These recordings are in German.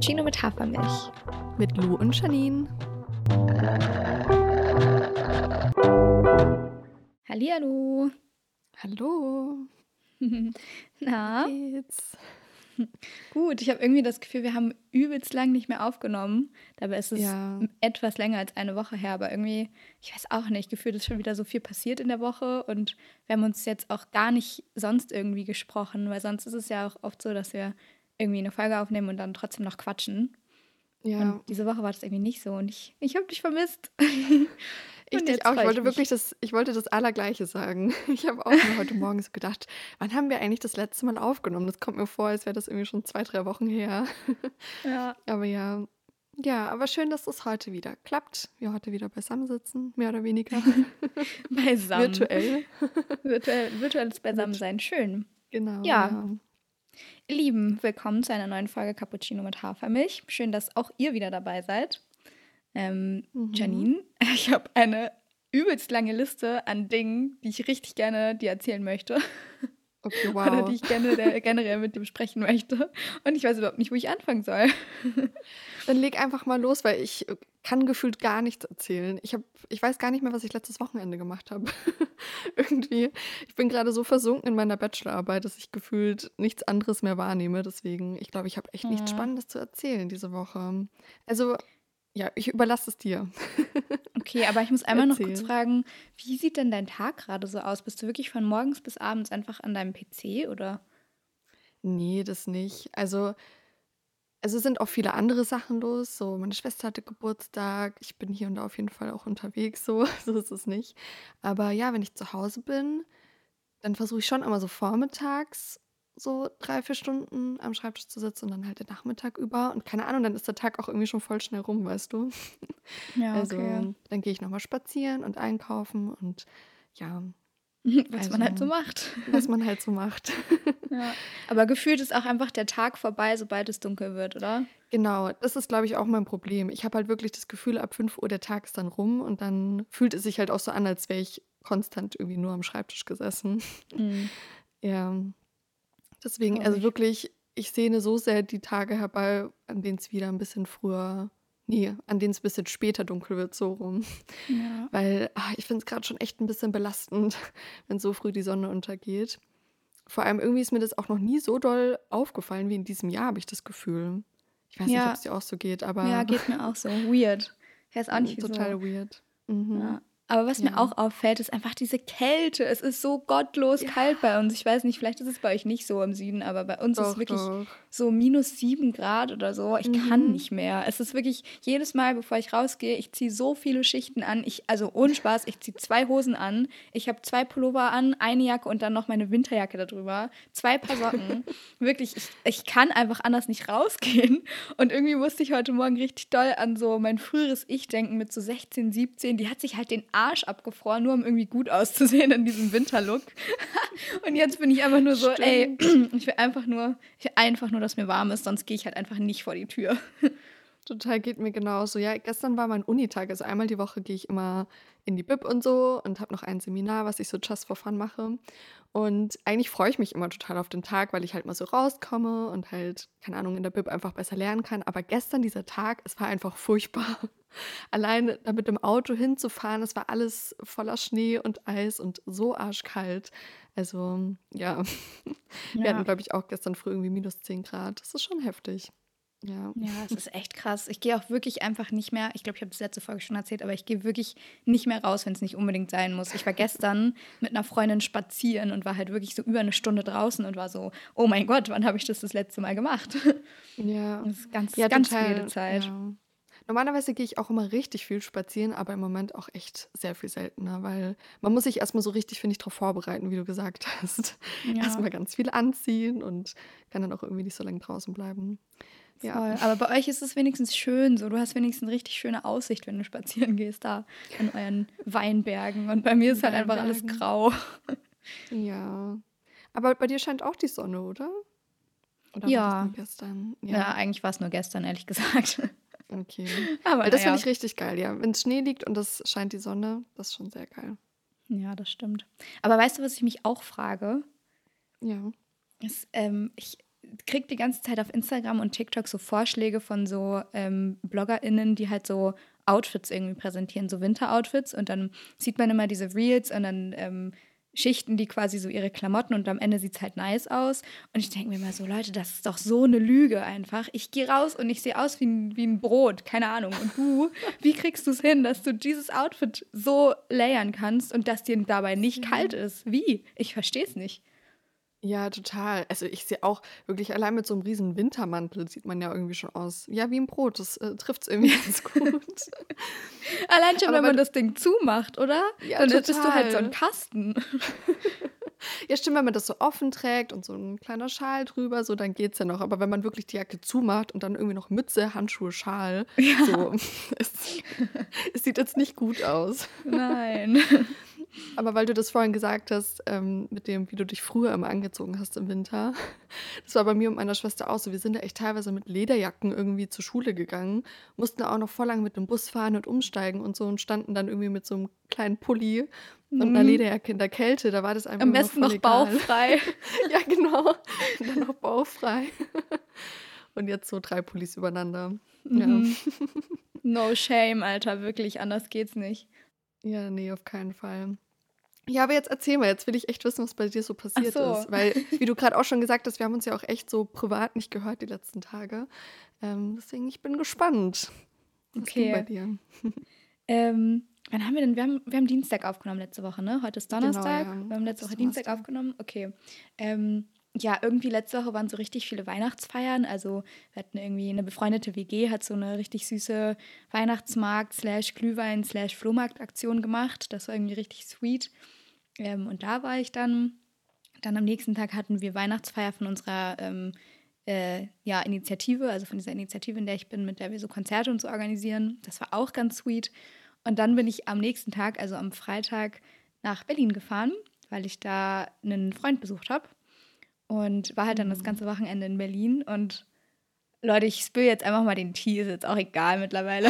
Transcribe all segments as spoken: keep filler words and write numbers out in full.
Cappuccino mit Hafermilch. Mit Lou und Janine. Hallihallo. Hallo. Na? Wie geht's? Gut, ich habe irgendwie das Gefühl, wir haben übelst lang nicht mehr aufgenommen. Dabei ist es Ja. etwas länger als eine Woche her, aber irgendwie, ich weiß auch nicht, gefühlt ist schon wieder so viel passiert in der Woche und wir haben uns jetzt auch gar nicht sonst irgendwie gesprochen, weil sonst ist es ja auch oft so, dass wir irgendwie eine Folge aufnehmen und dann trotzdem noch quatschen. Ja. Und diese Woche war das irgendwie nicht so und ich, ich habe dich vermisst. Ich Und dich jetzt auch. Ich freu wollte mich. wirklich das, ich wollte das Allergleiche sagen. Ich habe auch mir heute Morgen so gedacht, wann haben wir eigentlich das letzte Mal aufgenommen? Das kommt mir vor, als wäre das irgendwie schon zwei, drei Wochen her. Ja, Aber ja, ja, aber schön, dass es heute wieder klappt. Wir heute wieder beisammen sitzen, mehr oder weniger. beisammen. Virtuell. Virtuell, virtuelles Beisammensein, schön. Genau, Ja. ja. Ihr Lieben, willkommen zu einer neuen Folge Cappuccino mit Hafermilch. Schön, dass auch ihr wieder dabei seid. Ähm, Mhm. Janine, ich habe eine übelst lange Liste an Dingen, die ich richtig gerne dir erzählen möchte. Okay, Oder wow. die ich gerne der, generell mit dir besprechen möchte. Und ich weiß überhaupt nicht, wo ich anfangen soll. Dann leg einfach mal los, weil ich äh, kann gefühlt gar nichts erzählen. Ich, hab, ich weiß gar nicht mehr, was ich letztes Wochenende gemacht habe. Irgendwie. Ich bin gerade so versunken in meiner Bachelorarbeit, dass ich gefühlt nichts anderes mehr wahrnehme. Deswegen, ich glaube, ich habe echt nichts Ja. Spannendes zu erzählen diese Woche. Also, ja, ich überlasse es dir. Okay, aber ich muss einmal noch kurz Erzähl. fragen, wie sieht denn dein Tag gerade so aus? Bist du wirklich von morgens bis abends einfach an deinem P C oder? Nee, das nicht. Also, also es sind auch viele andere Sachen los. So, meine Schwester hatte Geburtstag. Ich bin hier und da auf jeden Fall auch unterwegs. So, so ist es nicht. Aber ja, wenn ich zu Hause bin, dann versuche ich schon immer so vormittags so drei, vier Stunden am Schreibtisch zu sitzen und dann halt den Nachmittag über. Und keine Ahnung, dann ist der Tag auch irgendwie schon voll schnell rum, weißt du? Ja, Also, okay. dann gehe ich nochmal spazieren und einkaufen und ja, Was man halt so also, macht. was man halt so macht. Ja. Aber gefühlt ist auch einfach der Tag vorbei, sobald es dunkel wird, oder? Genau, das ist, glaube ich, auch mein Problem. Ich habe halt wirklich das Gefühl, ab fünf Uhr der Tag ist dann rum und dann fühlt es sich halt auch so an, als wäre ich konstant irgendwie nur am Schreibtisch gesessen. Mhm. Ja, deswegen, Glaube also ich. wirklich, ich sehne so sehr die Tage herbei, an denen es wieder ein bisschen früher, nee, an denen es ein bisschen später dunkel wird, so rum. Ja. Weil ah, ich finde es gerade schon echt ein bisschen belastend, wenn so früh die Sonne untergeht. Vor allem irgendwie ist mir das auch noch nie so doll aufgefallen wie in diesem Jahr, habe ich das Gefühl. Ich weiß nicht, ob Ja, es dir auch so geht, ja, aber geht mir auch so. Weird. Ich weiß auch nicht, wieso. total weird. Mhm. Ja. Aber was mir Ja. auch auffällt, ist einfach diese Kälte. Es ist so gottlos Ja, kalt bei uns. Ich weiß nicht, vielleicht ist es bei euch nicht so im Süden, aber bei uns ist es doch, wirklich doch. so minus sieben Grad oder so. Ich kann Mhm. nicht mehr. Es ist wirklich jedes Mal, bevor ich rausgehe, ich ziehe so viele Schichten an. Ich, also ohne Spaß, ich ziehe zwei Hosen an. Ich habe zwei Pullover an, eine Jacke und dann noch meine Winterjacke darüber. Zwei Paar Socken. Wirklich, ich, ich kann einfach anders nicht rausgehen. Und irgendwie musste ich heute Morgen richtig doll an so mein früheres Ich denken mit so sechzehn, siebzehn. Die hat sich halt den Arsch abgefroren, nur um irgendwie gut auszusehen in diesem Winterlook. Und jetzt bin ich einfach nur so, ey, Stimmt. ich will einfach nur, ich will einfach nur, dass mir warm ist, sonst gehe ich halt einfach nicht vor die Tür. Total geht mir genauso. Ja, gestern war mein Unitag. Also einmal die Woche gehe ich immer in die Bib und so und habe noch ein Seminar, was ich so just for fun mache. Und eigentlich freue ich mich immer total auf den Tag, weil ich halt mal so rauskomme und halt, keine Ahnung, in der Bib einfach besser lernen kann. Aber gestern dieser Tag, es war einfach furchtbar. Allein da mit dem Auto hinzufahren, es war alles voller Schnee und Eis und so arschkalt. Also, ja, wir hatten, Ja. glaube ich, auch gestern früh irgendwie minus zehn Grad. Das ist schon heftig. Ja. Ja, es ist echt krass. Ich gehe auch wirklich einfach nicht mehr, ich glaube, ich habe das letzte Folge schon erzählt, aber ich gehe wirklich nicht mehr raus, wenn es nicht unbedingt sein muss. Ich war gestern mit einer Freundin spazieren und war halt wirklich so über eine Stunde draußen und war so, oh mein Gott, wann habe ich das das letzte Mal gemacht? Ja, Das ist ganz, ja, ganz weirde total. Zeit. Ja. Normalerweise gehe ich auch immer richtig viel spazieren, aber im Moment auch echt sehr viel seltener, weil man muss sich erstmal so richtig, finde ich, darauf vorbereiten, wie du gesagt hast. Ja, Erstmal ganz viel anziehen und kann dann auch irgendwie nicht so lange draußen bleiben. Ja, voll. Aber bei euch ist es wenigstens schön so. Du hast wenigstens eine richtig schöne Aussicht, wenn du spazieren gehst da in euren Weinbergen. Und bei mir ist halt einfach alles Weinbergen. grau. Ja. Aber bei dir scheint auch die Sonne, oder? Oder war das Ja, nur gestern? ja, Ja, eigentlich war es nur gestern, ehrlich gesagt. okay. Aber Weil das finde naja, ich richtig geil, ja. Wenn Schnee liegt und es scheint die Sonne, das ist schon sehr geil. ja, das stimmt. Aber weißt du, was ich mich auch frage? Ja. Ist, ähm, ich, kriege die ganze Zeit auf Instagram und TikTok so Vorschläge von so ähm, BloggerInnen, die halt so Outfits irgendwie präsentieren, so Winteroutfits. Und dann sieht man immer diese Reels und dann ähm, schichten die quasi so ihre Klamotten und am Ende sieht es halt nice aus. Und ich denke mir immer so, Leute, das ist doch so eine Lüge einfach. Ich gehe raus und ich sehe aus wie ein, wie ein Brot, keine Ahnung. Und du, wie kriegst du es hin, dass du dieses Outfit so layern kannst und dass dir dabei nicht kalt ist? Wie? Ich verstehe es nicht. Ja, total. Also ich sehe auch wirklich allein mit so einem riesen Wintermantel sieht man ja irgendwie schon aus. Ja, wie ein Brot. Das äh, trifft es irgendwie ganz gut. Allein schon, Aber wenn weil man du, das Ding zumacht, oder? ja, Dann bist du halt so ein total. Kasten. Ja, stimmt, wenn man das so offen trägt und so ein kleiner Schal drüber, so, dann geht's ja noch. Aber wenn man wirklich die Jacke zumacht und dann irgendwie noch Mütze, Handschuhe, Schal, Ja, so, es, es sieht jetzt nicht gut aus. nein. Aber weil du das vorhin gesagt hast, ähm, mit dem, wie du dich früher immer angezogen hast im Winter, das war bei mir und meiner Schwester auch so. Wir sind da echt teilweise mit Lederjacken irgendwie zur Schule gegangen, mussten da auch noch voll lang mit dem Bus fahren und umsteigen und so und standen dann irgendwie mit so einem kleinen Pulli und einer Mhm. Lederjacke in der Kälte. Da war das einfach Am immer noch besten voll noch egal. bauchfrei. Ja, genau. Und dann noch bauchfrei. Und jetzt so drei Pullis übereinander. Ja. Mhm. No shame, Alter, wirklich, anders geht's nicht. Ja, nee, auf keinen Fall. Ja, aber jetzt erzähl mal, jetzt will ich echt wissen, was bei dir so Ach passiert so, ist. Weil, wie du gerade auch schon gesagt hast, wir haben uns ja auch echt so privat nicht gehört die letzten Tage. Ähm, deswegen, ich bin gespannt. Was ging bei okay. dir? Ähm, wann haben wir denn? Wir haben, wir haben Dienstag aufgenommen letzte Woche, ne? Heute ist Genau, Donnerstag. ja. Wir haben Heute letzte ist Woche Dienstag Donnerstag. aufgenommen. Okay. Ähm, ja, irgendwie letzte Woche waren so richtig viele Weihnachtsfeiern. Also wir hatten irgendwie eine befreundete W G, hat so eine richtig süße Weihnachtsmarkt slash Glühwein slash Flohmarkt-Aktion gemacht. Das war irgendwie richtig sweet. Ähm, und da war ich dann. Dann am nächsten Tag hatten wir Weihnachtsfeier von unserer ähm, äh, ja, Initiative, also von dieser Initiative, in der ich bin, mit der wir so Konzerte und so organisieren. Das war auch ganz sweet. Und dann bin ich am nächsten Tag, also am Freitag, nach Berlin gefahren, weil ich da einen Freund besucht habe. Und war halt dann das Mhm. ganze Wochenende in Berlin. Und Leute, ich spiele jetzt einfach mal den Tee, ist jetzt auch egal mittlerweile.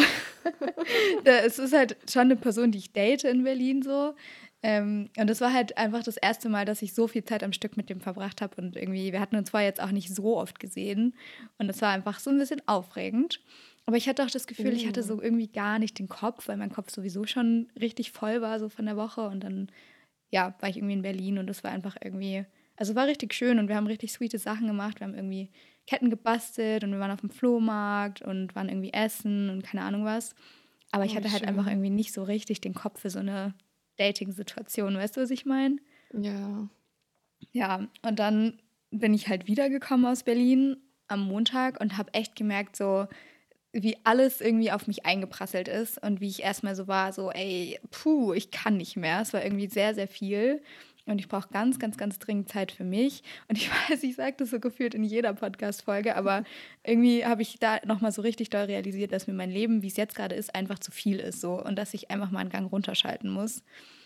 Da, es ist halt schon eine Person, die ich date in Berlin so. Ähm, und es war halt einfach das erste Mal, dass ich so viel Zeit am Stück mit dem verbracht habe. Und irgendwie, wir hatten uns vorher jetzt auch nicht so oft gesehen. Und es war einfach so ein bisschen aufregend. Aber ich hatte auch das Gefühl, ich hatte Oh. so irgendwie gar nicht den Kopf, weil mein Kopf sowieso schon richtig voll war, so von der Woche. Und dann, ja, war ich irgendwie in Berlin und es war einfach irgendwie, also war richtig schön und wir haben richtig sweete Sachen gemacht. Wir haben irgendwie Ketten gebastelt und wir waren auf dem Flohmarkt und waren irgendwie essen und keine Ahnung was. Aber ich Oh, wie hatte halt einfach schön. irgendwie nicht so richtig den Kopf für so eine Dating-Situation. Weißt du, was ich meine? Ja. Ja, und dann bin ich halt wiedergekommen aus Berlin am Montag und habe echt gemerkt, so wie alles irgendwie auf mich eingeprasselt ist und wie ich erstmal so war, so, ey, puh, ich kann nicht mehr. Es war irgendwie sehr, sehr viel. Und ich brauche ganz, ganz, ganz dringend Zeit für mich. Und ich weiß, ich sage das so gefühlt in jeder Podcast-Folge, aber irgendwie habe ich da nochmal so richtig doll realisiert, dass mir mein Leben, wie es jetzt gerade ist, einfach zu viel ist so und dass ich einfach mal einen Gang runterschalten muss.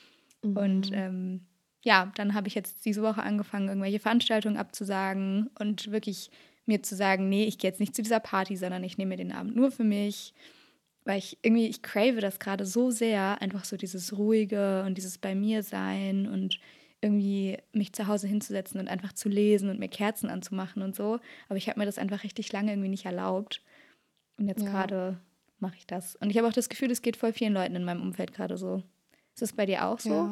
Und Mhm. ähm, ja, dann habe ich jetzt diese Woche angefangen, irgendwelche Veranstaltungen abzusagen und wirklich mir zu sagen, nee, ich gehe jetzt nicht zu dieser Party, sondern ich nehme mir den Abend nur für mich, weil ich irgendwie, ich crave das gerade so sehr, einfach so dieses Ruhige und dieses bei mir sein und irgendwie mich zu Hause hinzusetzen und einfach zu lesen und mir Kerzen anzumachen und so. Aber ich habe mir das einfach richtig lange irgendwie nicht erlaubt. Und jetzt Ja. gerade mache ich das. Und ich habe auch das Gefühl, es geht voll vielen Leuten in meinem Umfeld gerade so. Ist das bei dir auch so? Ja.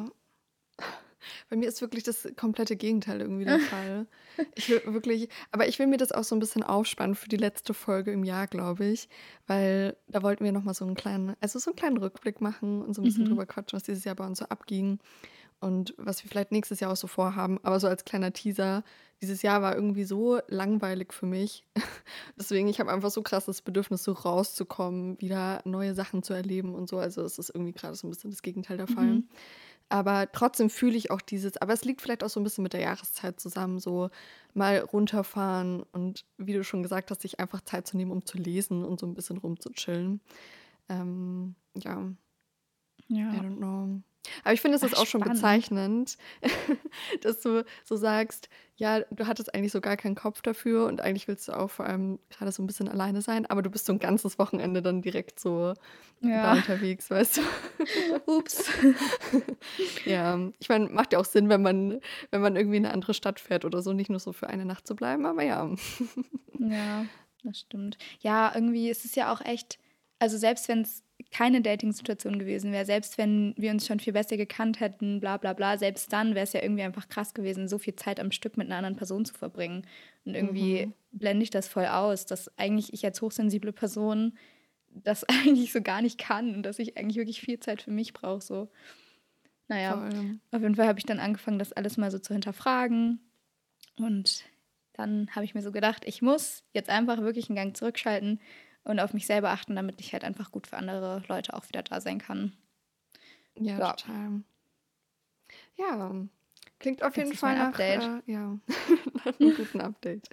Bei mir ist wirklich das komplette Gegenteil irgendwie der Fall. Ich will wirklich, aber ich will mir das auch so ein bisschen aufspannen für die letzte Folge im Jahr, glaube ich, weil da wollten wir noch mal so einen kleinen, also so einen kleinen Rückblick machen und so ein bisschen Mhm. drüber quatschen, was dieses Jahr bei uns so abging und was wir vielleicht nächstes Jahr auch so vorhaben. Aber so als kleiner Teaser, dieses Jahr war irgendwie so langweilig für mich. Deswegen, ich habe einfach so krass das Bedürfnis, so rauszukommen, wieder neue Sachen zu erleben und so. Also es ist irgendwie gerade so ein bisschen das Gegenteil der Fall. Mhm. Aber trotzdem fühle ich auch dieses, aber es liegt vielleicht auch so ein bisschen mit der Jahreszeit zusammen, so mal runterfahren und wie du schon gesagt hast, sich einfach Zeit zu nehmen, um zu lesen und so ein bisschen rumzuchillen. Ähm, ja, I Ja. don't know. Aber ich finde, es Ach, ist auch schon spannend. bezeichnend, dass du so sagst, ja, du hattest eigentlich so gar keinen Kopf dafür und eigentlich willst du auch vor allem gerade so ein bisschen alleine sein, aber du bist so ein ganzes Wochenende dann direkt so da Ja, unterwegs, weißt du? ups. Ja, ich meine, macht ja auch Sinn, wenn man, wenn man irgendwie in eine andere Stadt fährt oder so, nicht nur so für eine Nacht zu bleiben, aber ja. Ja, das stimmt. Ja, irgendwie ist es ja auch echt, also selbst wenn es keine Dating-Situation gewesen wäre, selbst wenn wir uns schon viel besser gekannt hätten, bla bla bla, selbst dann wäre es ja irgendwie einfach krass gewesen, so viel Zeit am Stück mit einer anderen Person zu verbringen. Und irgendwie Mhm. blende ich das voll aus, dass eigentlich ich als hochsensible Person das eigentlich so gar nicht kann und dass ich eigentlich wirklich viel Zeit für mich brauche. So. Naja, Voll. auf jeden Fall habe ich dann angefangen, das alles mal so zu hinterfragen. Und dann habe ich mir so gedacht, ich muss jetzt einfach wirklich einen Gang zurückschalten und auf mich selber achten, damit ich halt einfach gut für andere Leute auch wieder da sein kann. Ja, Ja, total. Ja, klingt auf das jeden ist Fall mein nach, Update. äh, ja, nach einem guten Update.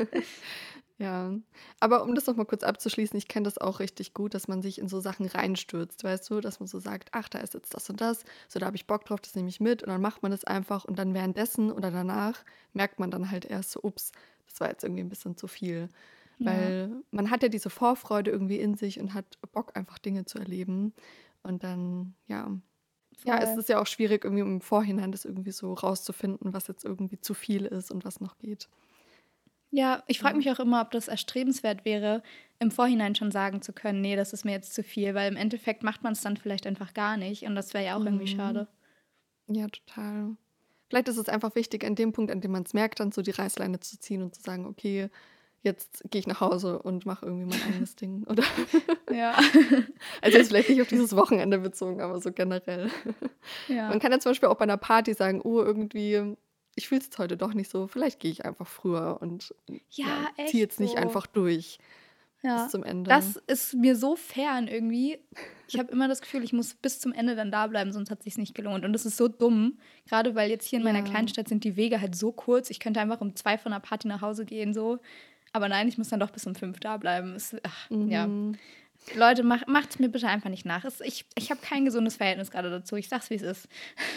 Ja, aber um das noch mal kurz abzuschließen, ich kenne das auch richtig gut, dass man sich in so Sachen reinstürzt, weißt du, dass man so sagt, ach, da ist jetzt das und das, so da habe ich Bock drauf, das nehme ich mit und dann macht man das einfach und dann währenddessen oder danach merkt man dann halt erst so, ups, das war jetzt irgendwie ein bisschen zu viel, Ja, weil man hat ja diese Vorfreude irgendwie in sich und hat Bock einfach Dinge zu erleben und dann, ja, ja, es voll. ist ja auch schwierig irgendwie im Vorhinein das irgendwie so rauszufinden, was jetzt irgendwie zu viel ist und was noch geht. Ja, ich frage Ja. mich auch immer, ob das erstrebenswert wäre, im Vorhinein schon sagen zu können, nee, das ist mir jetzt zu viel, weil im Endeffekt macht man es dann vielleicht einfach gar nicht und das wäre ja auch irgendwie Mhm. schade. Ja, total. Vielleicht ist es einfach wichtig, an dem Punkt, an dem man es merkt, dann so die Reißleine zu ziehen und zu sagen, okay, jetzt gehe ich nach Hause und mache irgendwie mein eigenes Ding. Oder Ja, also jetzt vielleicht nicht auf dieses Wochenende bezogen, aber so generell. Man ja. kann ja zum Beispiel auch bei einer Party sagen, oh, irgendwie, ich fühle es jetzt heute doch nicht so, vielleicht gehe ich einfach früher und ja, Ja, ziehe echt jetzt nicht so. einfach durch bis Ja, zum Ende. das ist mir so fern irgendwie. Ich habe immer das Gefühl, ich muss bis zum Ende dann da bleiben, sonst hat es sich nicht gelohnt. Und das ist so dumm, gerade weil jetzt hier in meiner Ja. Kleinstadt sind die Wege halt so kurz. Ich könnte einfach um zwei von der Party nach Hause gehen, so. Aber nein, ich muss dann doch bis um fünf da bleiben. Es, ach, ja. Mhm. Leute, mach, macht's mir bitte einfach nicht nach. Es, ich ich habe kein gesundes Verhältnis gerade dazu. Ich sag's, wie es ist.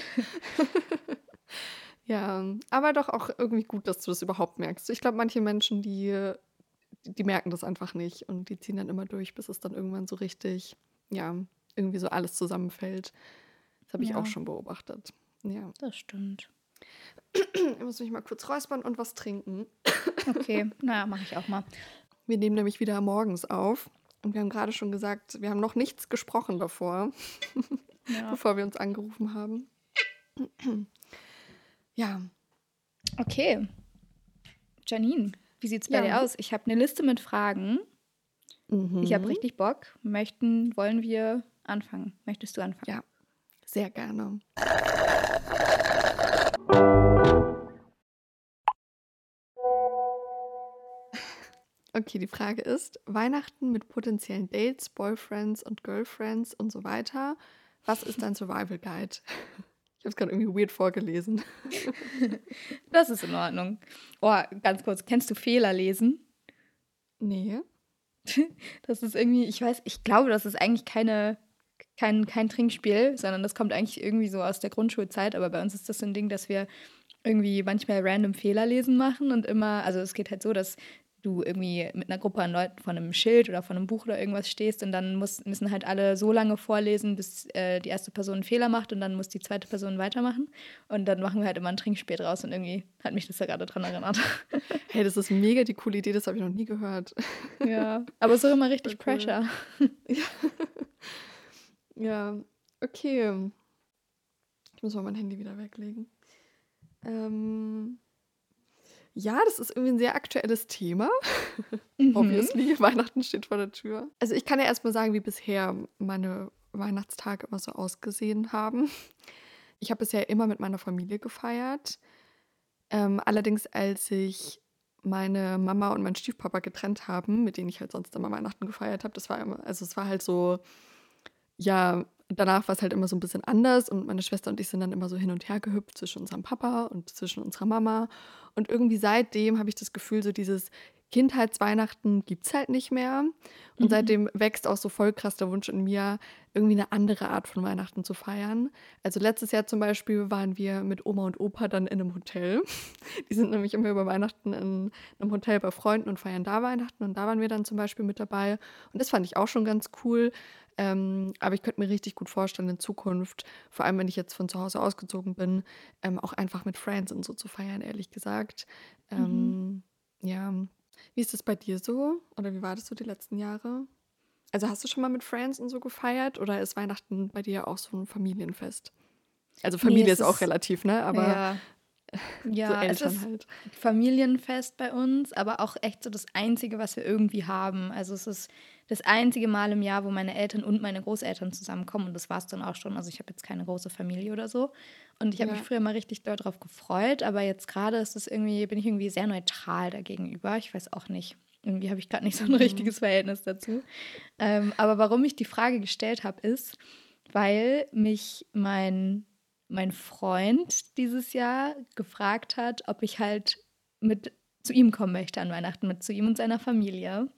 Ja, aber doch auch irgendwie gut, dass du das überhaupt merkst. Ich glaube, manche Menschen, die, die, die merken das einfach nicht und die ziehen dann immer durch, bis es dann irgendwann so richtig, ja, irgendwie so alles zusammenfällt. Das habe ich auch Ja, schon beobachtet. Ja. das stimmt. Ich muss mich mal kurz räuspern und was trinken. Okay, naja, mache ich auch mal. Wir nehmen nämlich wieder morgens auf und wir haben gerade schon gesagt, wir haben noch nichts gesprochen davor, Ja. bevor wir uns angerufen haben. Ja, Okay, Janine, wie sieht's bei dir ja. aus? Ich habe eine Liste mit Fragen. Ich habe Mhm. richtig Bock. Möchten, wollen wir anfangen? Möchtest du anfangen? Ja, sehr gerne. Okay, die Frage ist, Weihnachten mit potenziellen Dates, Boyfriends und Girlfriends und so weiter. Was ist dein Survival Guide? Ich habe es gerade irgendwie weird vorgelesen. Das ist in Ordnung. Oh, ganz kurz, kennst du Fehler lesen? Nee. Das ist irgendwie, ich weiß, ich glaube, das ist eigentlich keine, kein, kein Trinkspiel, sondern das kommt eigentlich irgendwie so aus der Grundschulzeit. Aber bei uns ist das so ein Ding, dass wir irgendwie manchmal random Fehler lesen machen und immer, also es geht halt so, dass du irgendwie mit einer Gruppe an Leuten vor einem Schild oder vor einem Buch oder irgendwas stehst und dann muss, müssen halt alle so lange vorlesen, bis äh, die erste Person einen Fehler macht und dann muss die zweite Person weitermachen. Und dann machen wir halt immer ein Trinkspiel draus und irgendwie hat mich das da gerade dran erinnert. Hey, das ist mega die coole Idee, das habe ich noch nie gehört. Ja, aber so immer Voll richtig cool. Pressure. Ja. Ja, okay. Ich muss mal mein Handy wieder weglegen. Ähm, ja, das ist irgendwie ein sehr aktuelles Thema. Mhm. Obviously, Weihnachten steht vor der Tür. Also ich kann ja erstmal sagen, wie bisher meine Weihnachtstage immer so ausgesehen haben. Ich habe bisher immer mit meiner Familie gefeiert. Ähm, allerdings, als sich meine Mama und mein Stiefpapa getrennt haben, mit denen ich halt sonst immer Weihnachten gefeiert habe, das war immer, also es war halt so, ja, danach war es halt immer so ein bisschen anders und meine Schwester und ich sind dann immer so hin und her gehüpft zwischen unserem Papa und zwischen unserer Mama. Und irgendwie seitdem habe ich das Gefühl, so dieses Kindheitsweihnachten gibt es halt nicht mehr. Und Mhm. seitdem wächst auch so voll krass der Wunsch in mir, irgendwie eine andere Art von Weihnachten zu feiern. Also letztes Jahr zum Beispiel waren wir mit Oma und Opa dann in einem Hotel. Die sind nämlich immer über Weihnachten in einem Hotel bei Freunden und feiern da Weihnachten. Und da waren wir dann zum Beispiel mit dabei. Und das fand ich auch schon ganz cool. Ähm, aber ich könnte mir richtig gut vorstellen, in Zukunft, vor allem wenn ich jetzt von zu Hause ausgezogen bin, ähm, auch einfach mit Friends und so zu feiern, ehrlich gesagt. Mhm. Ähm, ja, wie ist es bei dir so? Oder wie war das so die letzten Jahre? Also hast du schon mal mit Friends und so gefeiert oder ist Weihnachten bei dir auch so ein Familienfest? Also Nee, Familie es ist auch ist, relativ, ne? Aber ja, so ja, es Eltern ist halt. Familienfest bei uns, aber auch echt so das Einzige, was wir irgendwie haben. Also es ist das einzige Mal im Jahr, wo meine Eltern und meine Großeltern zusammenkommen und das war es dann auch schon. Also ich habe jetzt keine große Familie oder so und ich habe mich Ja. früher mal richtig doll drauf gefreut, aber jetzt gerade ist es irgendwie, bin ich irgendwie sehr neutral dagegenüber. Ich weiß auch nicht. Irgendwie habe ich gerade nicht so ein Mhm. richtiges Verhältnis dazu. Ähm, aber warum ich die Frage gestellt habe, ist, weil mich mein, mein Freund dieses Jahr gefragt hat, ob ich halt mit zu ihm kommen möchte an Weihnachten, mit zu ihm und seiner Familie.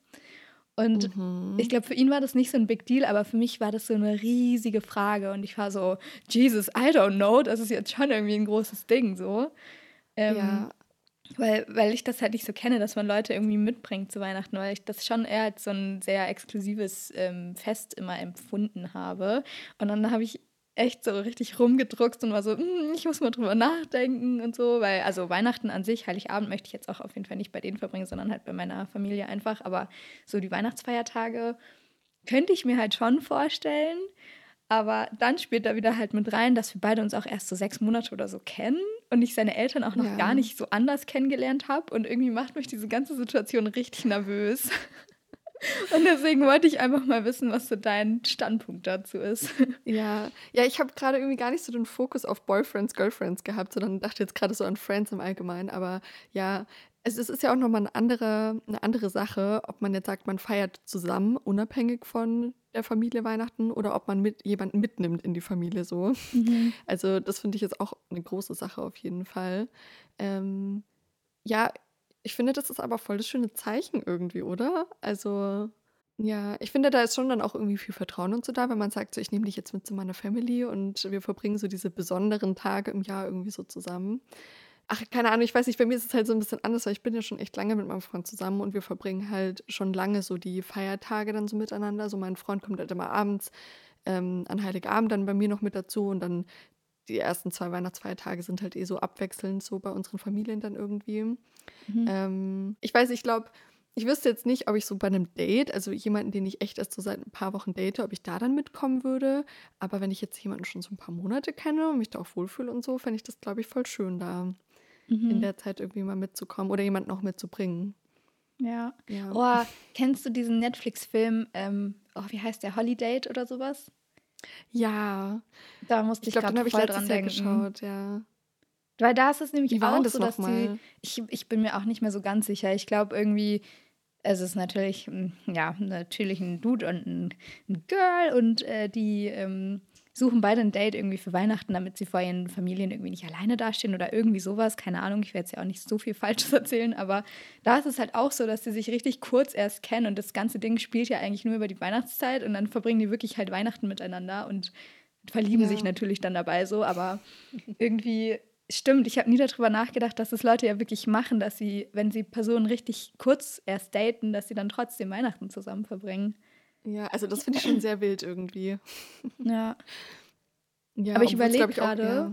Und ich Mhm. glaube, für ihn war das nicht so ein Big Deal, aber für mich war das so eine riesige Frage. Und ich war so, Jesus, I don't know, das ist jetzt schon irgendwie ein großes Ding so. Ähm, Ja, weil, weil ich das halt nicht so kenne, dass man Leute irgendwie mitbringt zu Weihnachten, weil ich das schon eher als so ein sehr exklusives ähm, Fest immer empfunden habe. Und dann habe ich echt so richtig rumgedruckst und war so, "Mm, ich muss mal drüber nachdenken und so, weil also Weihnachten an sich, Heiligabend möchte ich jetzt auch auf jeden Fall nicht bei denen verbringen, sondern halt bei meiner Familie einfach. Aber so die Weihnachtsfeiertage könnte ich mir halt schon vorstellen. Aber dann spielt da wieder halt mit rein, dass wir beide uns auch erst so sechs Monate oder so kennen und ich seine Eltern auch noch gar ja. nicht so anders kennengelernt habe. Und irgendwie macht mich diese ganze Situation richtig nervös. Und deswegen wollte ich einfach mal wissen, was so dein Standpunkt dazu ist. Ja, ja, ich habe gerade irgendwie gar nicht so den Fokus auf Boyfriends, Girlfriends gehabt, sondern dachte jetzt gerade so an Friends im Allgemeinen. Aber ja, es, es ist ja auch nochmal eine andere, eine andere Sache, ob man jetzt sagt, man feiert zusammen, unabhängig von der Familie Weihnachten, oder ob man mit jemanden mitnimmt in die Familie so. Mhm. Also das finde ich jetzt auch eine große Sache auf jeden Fall. Ähm, ja, ich finde, das ist aber voll das schöne Zeichen irgendwie, oder? Also. Ja, ich finde, da ist schon dann auch irgendwie viel Vertrauen und so da, wenn man sagt, so, ich nehme dich jetzt mit zu meiner Family und wir verbringen so diese besonderen Tage im Jahr irgendwie so zusammen. Ach, keine Ahnung, ich weiß nicht, bei mir ist es halt so ein bisschen anders, weil ich bin ja schon echt lange mit meinem Freund zusammen und wir verbringen halt schon lange so die Feiertage dann so miteinander. So mein Freund kommt halt immer abends ähm, an Heiligabend dann bei mir noch mit dazu und dann die ersten zwei Weihnachtsfeiertage sind halt eh so abwechselnd so bei unseren Familien dann irgendwie. Mhm. Ähm, ich weiß, ich glaube, ich wüsste jetzt nicht, ob ich so bei einem Date, also jemanden, den ich echt erst so seit ein paar Wochen date, ob ich da dann mitkommen würde. Aber wenn ich jetzt jemanden schon so ein paar Monate kenne und mich da auch wohlfühle und so, fände ich das, glaube ich, voll schön, da in Mhm. der Zeit irgendwie mal mitzukommen oder jemanden auch mitzubringen. Ja. Ja. Oh, kennst du diesen Netflix-Film, ähm, oh, wie heißt der, Holiday oder sowas? Ja, Da musste ich ich glaube, den gerade habe ich voll letztes dran Jahr denken. geschaut, ja. Weil da ist es nämlich Wie war denn auch das so, dass die, nochmal? ich, ich bin mir auch nicht mehr so ganz sicher. Ich glaube irgendwie, es ist natürlich, mm, ja, natürlich ein Dude und ein, ein Girl und äh, die ähm, suchen beide ein Date irgendwie für Weihnachten, damit sie vor ihren Familien irgendwie nicht alleine dastehen oder irgendwie sowas. Keine Ahnung, ich werde jetzt ja auch nicht so viel Falsches erzählen, aber da ist es halt auch so, dass sie sich richtig kurz erst kennen und das ganze Ding spielt ja eigentlich nur über die Weihnachtszeit und dann verbringen die wirklich halt Weihnachten miteinander und verlieben sich Ja. natürlich dann dabei so, aber irgendwie stimmt, ich habe nie darüber nachgedacht, dass das Leute ja wirklich machen, dass sie, wenn sie Personen richtig kurz erst daten, dass sie dann trotzdem Weihnachten zusammen verbringen. Ja, also das finde ich schon sehr wild irgendwie. Ja, aber Ja, ich obwohl es, überlege glaube ich, auch, gerade, ja.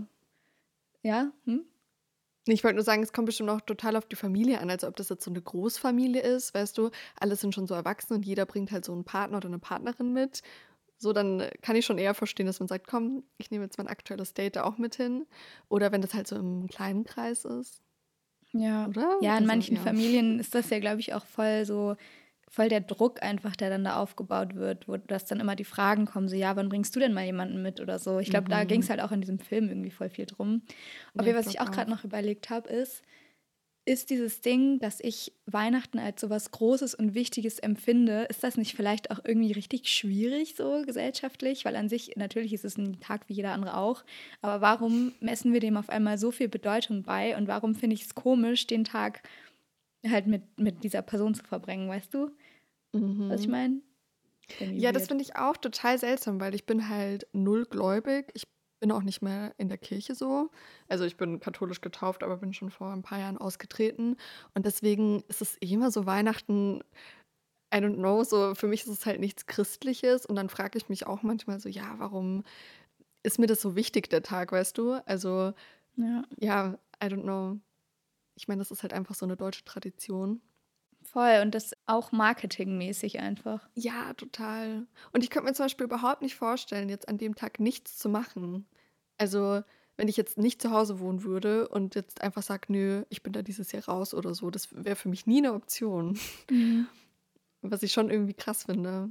ja, hm? Ne, ich wollte nur sagen, es kommt bestimmt auch total auf die Familie an. Also, ob das jetzt so eine Großfamilie ist, weißt du, alle sind schon so erwachsen und jeder bringt halt so einen Partner oder eine Partnerin mit. So, dann äh, kann ich schon eher verstehen, dass man sagt: „Komm, ich nehme jetzt mein aktuelles Date da auch mit hin.“ Oder wenn das halt so im kleinen Kreis ist, Ja. oder? Ja, in Also, manchen ja. Familien ist das ja, glaube ich, auch voll so, voll der Druck einfach, der dann da aufgebaut wird, wo das dann immer die Fragen kommen, so, ja, wann bringst du denn mal jemanden mit oder so. Ich glaube, da ging es Mhm. halt auch in diesem Film irgendwie voll viel drum. Ja, Aber ich was ich glaube auch gerade auch. noch überlegt habe, ist, ist dieses Ding, dass ich Weihnachten als so was Großes und Wichtiges empfinde, ist das nicht vielleicht auch irgendwie richtig schwierig so gesellschaftlich? Weil an sich, natürlich ist es ein Tag wie jeder andere auch, aber warum messen wir dem auf einmal so viel Bedeutung bei und warum finde ich es komisch, den Tag halt mit, mit dieser Person zu verbringen, weißt du, was ich Mhm. meine? Irgendwie Ja, das weird. finde ich auch total seltsam, weil ich bin halt null gläubig. Ich bin auch nicht mehr in der Kirche so. Also ich bin katholisch getauft, aber bin schon vor ein paar Jahren ausgetreten. Und deswegen ist es eh immer so Weihnachten, I don't know, so für mich ist es halt nichts Christliches. Und dann frage ich mich auch manchmal so, ja, warum ist mir das so wichtig, der Tag, weißt du? Also Ja, ja, I don't know. Ich meine, das ist halt einfach so eine deutsche Tradition. voll. Und das auch marketingmäßig einfach. Ja, total. Und ich könnte mir zum Beispiel überhaupt nicht vorstellen, jetzt an dem Tag nichts zu machen. Also, wenn ich jetzt nicht zu Hause wohnen würde und jetzt einfach sage, nö, ich bin da dieses Jahr raus oder so, das wäre für mich nie eine Option. Mhm. Was ich schon irgendwie krass finde.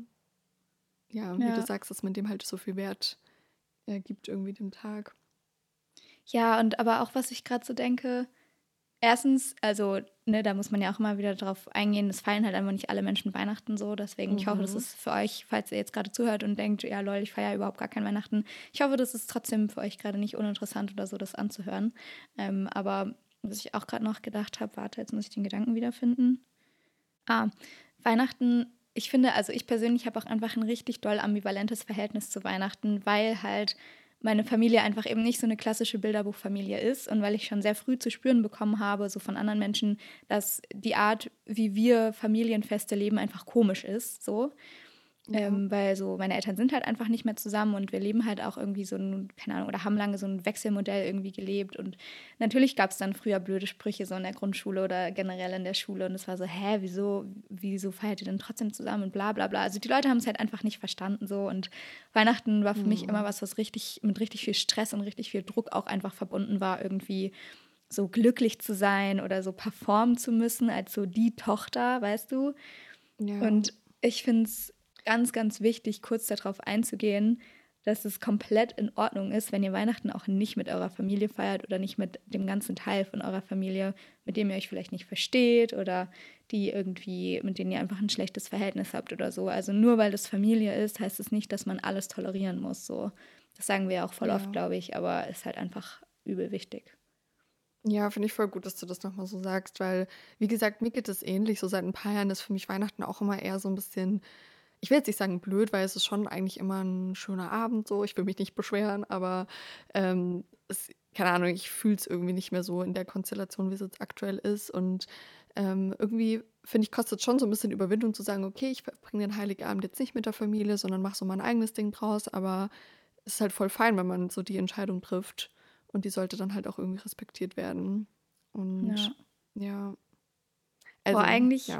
Ja, wie du Ja. sagst, dass man dem halt so viel Wert äh, gibt, irgendwie dem Tag. Ja, und aber auch, was ich gerade so denke, erstens, also, ne, da muss man ja auch immer wieder drauf eingehen, es feiern halt einfach nicht alle Menschen Weihnachten so. Deswegen, ich hoffe, das Mhm. ist für euch, falls ihr jetzt gerade zuhört und denkt, ja, lol, ich feiere überhaupt gar kein Weihnachten. Ich hoffe, das ist trotzdem für euch gerade nicht uninteressant oder so, das anzuhören. Ähm, aber was ich auch gerade noch gedacht habe, warte, jetzt muss ich den Gedanken wiederfinden. Ah, Weihnachten, ich finde, also ich persönlich habe auch einfach ein richtig doll ambivalentes Verhältnis zu Weihnachten, weil halt meine Familie einfach eben nicht so eine klassische Bilderbuchfamilie ist und weil ich schon sehr früh zu spüren bekommen habe, so von anderen Menschen, dass die Art, wie wir Familienfeste leben, einfach komisch ist, so. Ja. Ähm, weil so meine Eltern sind halt einfach nicht mehr zusammen und wir leben halt auch irgendwie so ein, keine Ahnung, oder haben lange so ein Wechselmodell irgendwie gelebt. Und natürlich gab es dann früher blöde Sprüche so in der Grundschule oder generell in der Schule. Und es war so, hä, wieso, wieso feiert ihr denn trotzdem zusammen und bla bla bla. Also die Leute haben es halt einfach nicht verstanden so. Und Weihnachten war für mich immer Mhm. was, was richtig mit richtig viel Stress und richtig viel Druck auch einfach verbunden war, irgendwie so glücklich zu sein oder so performen zu müssen als so die Tochter, weißt du? Ja. Und ich finde es ganz, ganz wichtig, kurz darauf einzugehen, dass es komplett in Ordnung ist, wenn ihr Weihnachten auch nicht mit eurer Familie feiert oder nicht mit dem ganzen Teil von eurer Familie, mit dem ihr euch vielleicht nicht versteht oder die irgendwie, mit denen ihr einfach ein schlechtes Verhältnis habt oder so. Also nur weil das Familie ist, heißt es nicht, dass man alles tolerieren muss. So. Das sagen wir ja auch voll oft, Ja. glaube ich, aber ist halt einfach übel wichtig. Ja, finde ich voll gut, dass du das nochmal so sagst, weil, wie gesagt, mir geht es ähnlich. So seit ein paar Jahren ist für mich Weihnachten auch immer eher so ein bisschen, ich will jetzt nicht sagen blöd, weil es ist schon eigentlich immer ein schöner Abend so. Ich will mich nicht beschweren, aber ähm, es, keine Ahnung, ich fühle es irgendwie nicht mehr so in der Konstellation, wie es jetzt aktuell ist. Und ähm, irgendwie, finde ich, kostet es schon so ein bisschen Überwindung zu sagen, okay, ich verbringe den Heiligabend jetzt nicht mit der Familie, sondern mache so mein eigenes Ding draus. Aber es ist halt voll fein, wenn man so die Entscheidung trifft. Und die sollte dann halt auch irgendwie respektiert werden. Und Ja. ja, Boah, also, eigentlich ja.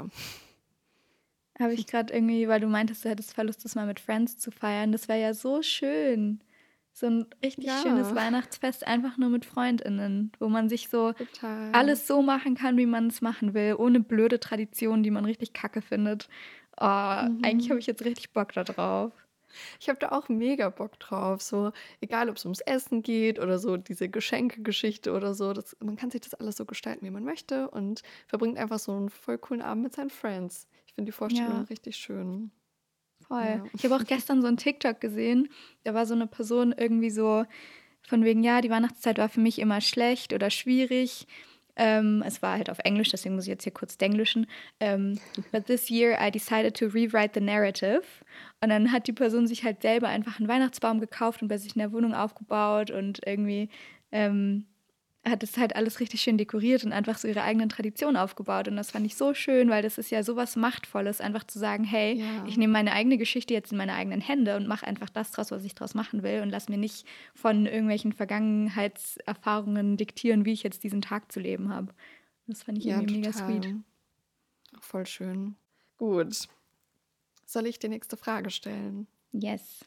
habe ich gerade irgendwie, weil du meintest, du hättest voll Lust, das mal mit Friends zu feiern. Das wäre ja so schön. So ein richtig schönes Ja, Weihnachtsfest einfach nur mit FreundInnen, wo man sich so total. alles so machen kann, wie man es machen will, ohne blöde Traditionen, die man richtig kacke findet. Oh, eigentlich habe Mhm. ich jetzt richtig Bock da drauf. Ich habe da auch mega Bock drauf. So, egal ob es ums Essen geht oder so diese Geschenkegeschichte oder so. Das, man kann sich das alles so gestalten, wie man möchte und verbringt einfach so einen voll coolen Abend mit seinen Friends. Ich finde die Vorstellung Ja, richtig schön. voll. Ja. Ich habe auch gestern so einen TikTok gesehen, da war so eine Person irgendwie so von wegen, ja, die Weihnachtszeit war für mich immer schlecht oder schwierig. Ähm, es war halt auf Englisch, deswegen muss ich jetzt hier kurz denglischen. Ähm, But this year I decided to rewrite the narrative. Und dann hat die Person sich halt selber einfach einen Weihnachtsbaum gekauft und bei sich in der Wohnung aufgebaut und irgendwie ähm, hat es halt alles richtig schön dekoriert und einfach so ihre eigenen Traditionen aufgebaut. Und das fand ich so schön, weil das ist ja sowas Machtvolles, einfach zu sagen, hey, ich Ja. nehme meine eigene Geschichte jetzt in meine eigenen Hände und mache einfach das draus, was ich draus machen will und lass mir nicht von irgendwelchen Vergangenheitserfahrungen diktieren, wie ich jetzt diesen Tag zu leben habe. Das fand ich Ja, irgendwie mega sweet. total. Voll schön. Gut. Soll ich die nächste Frage stellen? Yes.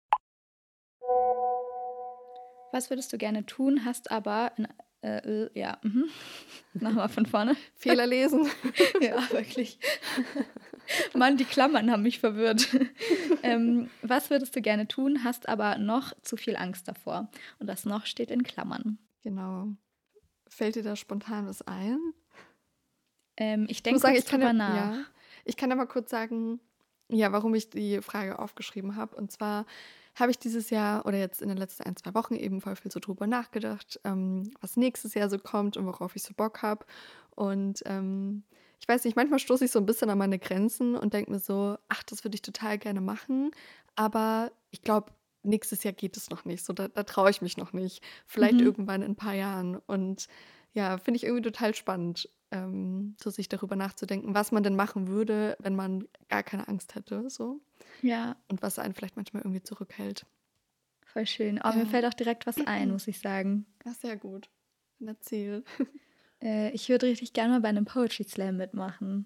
Was würdest du gerne tun, hast aber, in, äh, äh, ja, mhm. Nochmal von vorne. Fehler lesen? Ja, wirklich. Mann, die Klammern haben mich verwirrt. ähm, was würdest du gerne tun, hast aber noch zu viel Angst davor? Und das noch steht in Klammern. Genau. Fällt dir da spontan was ein? Ähm, ich Ich muss denke sagen, kurz ich kann ja, drüber ja, nach. ich kann ja mal kurz sagen, ja, warum ich die Frage aufgeschrieben habe. Und zwar habe ich dieses Jahr oder jetzt in den letzten ein, zwei Wochen eben voll viel so drüber nachgedacht, ähm, was nächstes Jahr so kommt und worauf ich so Bock habe. Und ähm, ich weiß nicht, manchmal stoße ich so ein bisschen an meine Grenzen und denke mir so: „Ach, das würde ich total gerne machen, aber ich glaube, nächstes Jahr geht es noch nicht. So, da da traue ich mich noch nicht. Vielleicht Mhm. irgendwann in ein paar Jahren.“ Und ja, finde ich irgendwie total spannend, ähm, so sich darüber nachzudenken, was man denn machen würde, wenn man gar keine Angst hätte so Ja, und was einen vielleicht manchmal irgendwie zurückhält. voll schön. Oh, mir Ja. fällt auch direkt was ein, muss ich sagen. Ach, sehr gut. Dann erzähl. Äh, ich würde richtig gerne mal bei einem Poetry Slam mitmachen.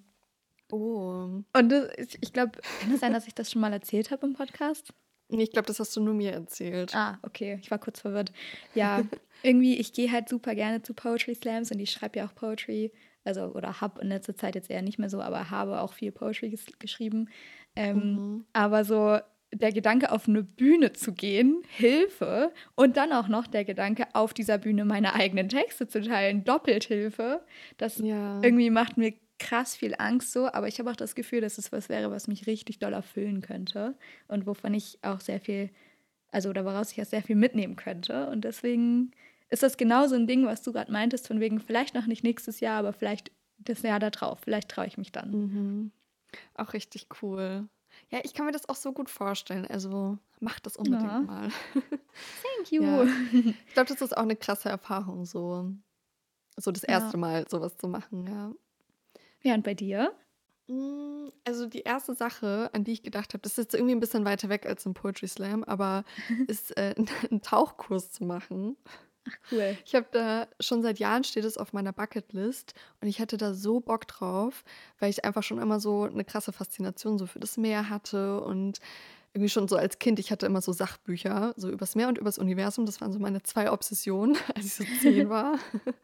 Oh. Und das, ich, ich glaube, kann es sein, dass ich das schon mal erzählt habe im Podcast? Ne, ich glaube, das hast du nur mir erzählt. Ah, okay, ich war kurz verwirrt. Ja, irgendwie, ich gehe halt super gerne zu Poetry Slams und ich schreibe ja auch Poetry, also oder habe in letzter Zeit jetzt eher nicht mehr so, aber habe auch viel Poetry ges geschrieben. Ähm, Mhm. aber so der Gedanke, auf eine Bühne zu gehen, Hilfe. Und dann auch noch der Gedanke, auf dieser Bühne meine eigenen Texte zu teilen, doppelt Hilfe. Das Ja. irgendwie macht mir krass viel Angst so, aber ich habe auch das Gefühl, dass es was wäre, was mich richtig doll erfüllen könnte und wovon ich auch sehr viel, also oder woraus ich auch sehr viel mitnehmen könnte. Und deswegen ist das genau so ein Ding, was du gerade meintest, von wegen vielleicht noch nicht nächstes Jahr, aber vielleicht das Jahr da drauf. Vielleicht traue ich mich dann. Mhm. Auch richtig cool. Ja, ich kann mir das auch so gut vorstellen. Also, mach das unbedingt Ja, mal. thank you. Ja. Ich glaube, das ist auch eine krasse Erfahrung, so so das Ja. erste Mal so was zu machen, ja. Ja, und bei dir? Hm, also, die erste Sache, an die ich gedacht habe, das ist jetzt irgendwie ein bisschen weiter weg als 'n Poetry Slam, aber ist, äh, 'n 'n Tauchkurs zu machen. Ach, cool. Ich habe da schon seit Jahren steht es auf meiner Bucketlist und ich hatte da so Bock drauf, weil ich einfach schon immer so eine krasse Faszination so für das Meer hatte und irgendwie schon so als Kind, ich hatte immer so Sachbücher, so übers Meer und übers Universum. Das waren so meine zwei Obsessionen, als ich so zehn war.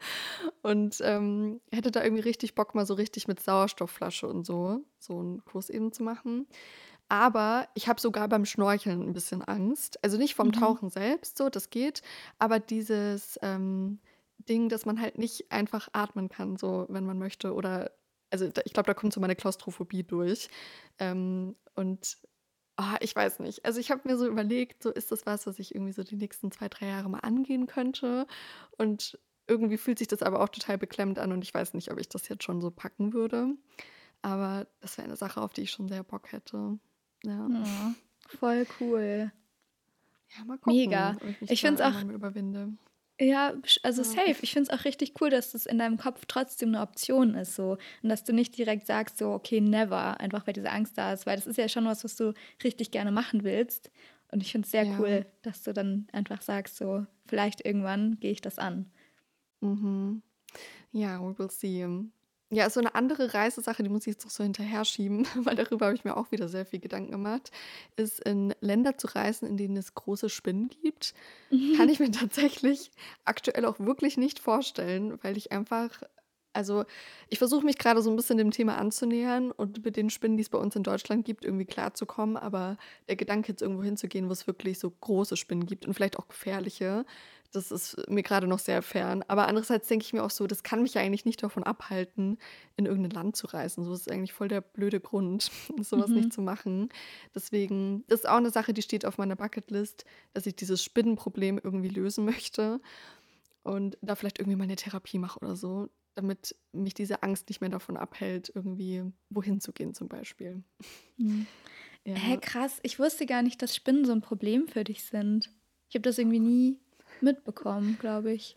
Und, ähm, hätte da irgendwie richtig Bock, mal so richtig mit Sauerstoffflasche und so so einen Kurs eben zu machen. Aber ich habe sogar beim Schnorcheln ein bisschen Angst. Also, nicht vom Mhm. Tauchen selbst so, das geht, aber dieses, ähm, Ding, dass man halt nicht einfach atmen kann, so, wenn man möchte oder also, da ich glaube, da kommt so meine Klaustrophobie durch. Ähm, und, ah, ich weiß nicht. Also, ich habe mir so überlegt, so, ist das was, was ich irgendwie so die nächsten zwei drei Jahre mal angehen könnte? Und irgendwie fühlt sich das aber auch total beklemmend an und ich weiß nicht, ob ich das jetzt schon so packen würde. Aber das wäre eine Sache, auf die ich schon sehr Bock hätte. Ja. Ja, voll cool. Ja, mal Mega. gucken, ob ich mich Ich da finde es auch, irgendwann mal überwinde. ja, sch- also Ja. safe. Ich finde es auch richtig cool, dass das in deinem Kopf trotzdem eine Option ist, so. Und dass du nicht direkt sagst, so, okay, never, einfach weil diese Angst da ist, weil das ist ja schon was, was du richtig gerne machen willst. Und ich finde es sehr Ja. cool, dass du dann einfach sagst, so, vielleicht irgendwann gehe ich das an. Mhm. Ja, we will see. Ja, so eine andere Reisesache, die muss ich jetzt noch so hinterher schieben, weil darüber habe ich mir auch wieder sehr viel Gedanken gemacht, ist in Länder zu reisen, in denen es große Spinnen gibt. Kann ich mir tatsächlich aktuell auch wirklich nicht vorstellen, weil ich einfach also, ich versuche mich gerade so ein bisschen dem Thema anzunähern und mit den Spinnen, die es bei uns in Deutschland gibt, irgendwie klarzukommen, aber der Gedanke, jetzt irgendwo hinzugehen, wo es wirklich so große Spinnen gibt und vielleicht auch gefährliche, das ist mir gerade noch sehr fern. Aber andererseits denke ich mir auch so, das kann mich ja eigentlich nicht davon abhalten, in irgendein Land zu reisen. So ist eigentlich voll der blöde Grund, sowas Mhm. nicht zu machen. Deswegen das ist auch eine Sache, die steht auf meiner Bucketlist, dass ich dieses Spinnenproblem irgendwie lösen möchte und da vielleicht irgendwie mal 'ne Therapie mache oder so, damit mich diese Angst nicht mehr davon abhält, irgendwie wohin zu gehen zum Beispiel. Mhm. Hä, Ja. krass. Ich wusste gar nicht, dass Spinnen so ein Problem für dich sind. Ich habe das irgendwie nie mitbekommen, glaube ich.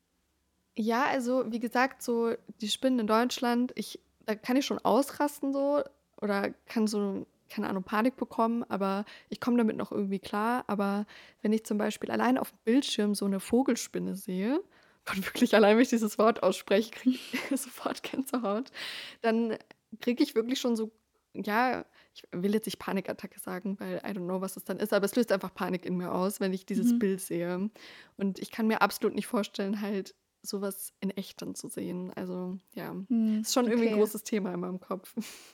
Ja, also, wie gesagt, so die Spinnen in Deutschland, ich da kann ich schon ausrasten so oder kann so, keine Ahnung, Panik bekommen, aber ich komme damit noch irgendwie klar. Aber wenn ich zum Beispiel allein auf dem Bildschirm so eine Vogelspinne sehe und wirklich allein, wenn ich dieses Wort ausspreche, kriege ich sofort Gänsehaut, dann kriege ich wirklich schon so ja, ich will jetzt nicht Panikattacke sagen, weil I don't know, was das dann ist, aber es löst einfach Panik in mir aus, wenn ich dieses Mhm. Bild sehe. Und ich kann mir absolut nicht vorstellen, halt sowas in echt dann zu sehen. Also, ja, Mhm. ist schon irgendwie 'n Okay. großes Thema in meinem Kopf.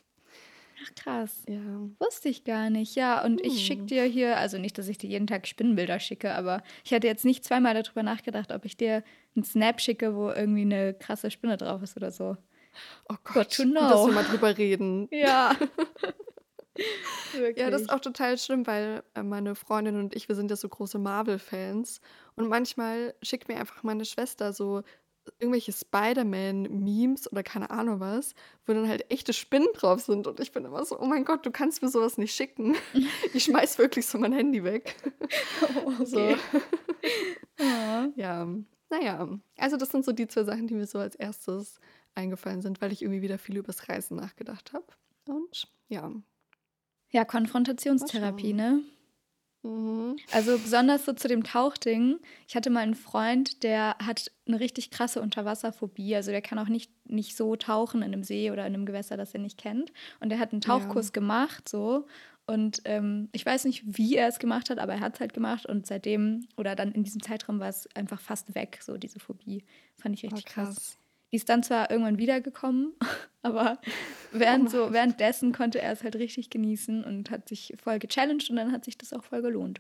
Ach, krass. Ja. Wusste ich gar nicht. Ja, und ich schicke Hm. dir hier, also nicht, dass ich dir jeden Tag Spinnenbilder schicke, aber ich hatte jetzt nicht zweimal darüber nachgedacht, ob ich dir einen Snap schicke, wo irgendwie eine krasse Spinne drauf ist oder so. Oh Good to Gott, gut, dass know. wir mal drüber reden. Ja, Ja, das ist wirklich. auch total schlimm, weil, äh, meine Freundin und ich, wir sind ja so große Marvel-Fans und manchmal schickt mir einfach meine Schwester so irgendwelche Spider-Man-Memes oder keine Ahnung was, wo dann halt echte Spinnen drauf sind. Und ich bin immer so, oh mein Gott, du kannst mir sowas nicht schicken. Ich schmeiß wirklich so mein Handy weg. Oh, So, okay. Oh. ja, naja. Also das sind so die zwei Sachen, die mir so als erstes eingefallen sind, weil ich irgendwie wieder viel übers Reisen nachgedacht habe. Und ja, Ja, mal Konfrontationstherapie, schauen. ne? Mhm. Also besonders so zu dem Tauchding. Ich hatte mal einen Freund, der hat eine richtig krasse Unterwasserphobie. Also der kann auch nicht, nicht so tauchen in einem See oder in einem Gewässer, das er nicht kennt. Und der hat einen Ja, Tauchkurs gemacht, so. Und ähm, ich weiß nicht, wie er es gemacht hat, aber er hat es halt gemacht. Und seitdem, oder dann in diesem Zeitraum war es einfach fast weg, so diese Phobie. Fand ich oh richtig krass. krass. Die ist dann zwar irgendwann wiedergekommen, aber Oh während so, nein. währenddessen konnte er es halt richtig genießen und hat sich voll gechallenged und dann hat sich das auch voll gelohnt.